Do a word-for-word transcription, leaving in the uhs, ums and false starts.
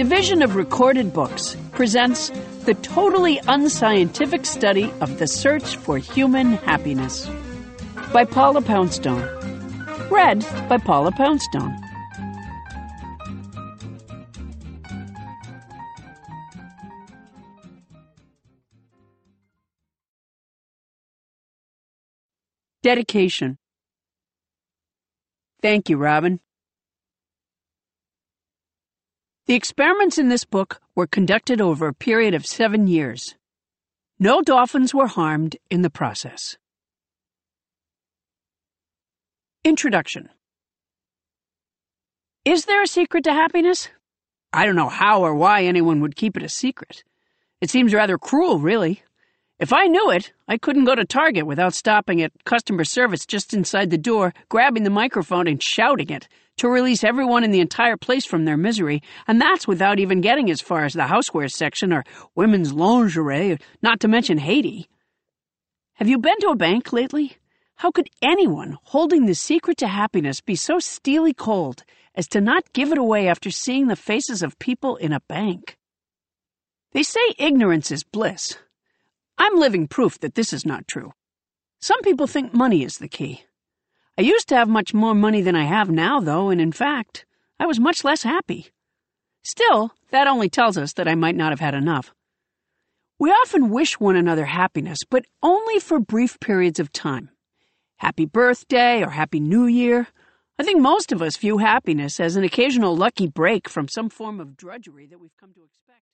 division of Recorded Books presents the totally unscientific study of the search for human happiness by Paula Poundstone. Read by Paula Poundstone. Dedication. Thank you, Robin. The experiments in this book were conducted over a period of seven years. No dolphins were harmed in the process. Introduction. Is there a secret to happiness? I don't know how or why anyone would keep it a secret. It seems rather cruel, really. If I knew it, I couldn't go to Target without stopping at customer service just inside the door, grabbing the microphone and shouting it to release everyone in the entire place from their misery, and that's without even getting as far as the housewares section or women's lingerie, not to mention Haiti. Have you been to a bank lately? How could anyone holding the secret to happiness be so steely cold as to not give it away after seeing the faces of people in a bank? They say ignorance is bliss. I'm living proof that this is not true. Some people think money is the key. I used to have much more money than I have now, though, and in fact, I was much less happy. Still, that only tells us that I might not have had enough. We often wish one another happiness, but only for brief periods of time. Happy birthday or Happy New Year. I think most of us view happiness as an occasional lucky break from some form of drudgery that we've come to expect.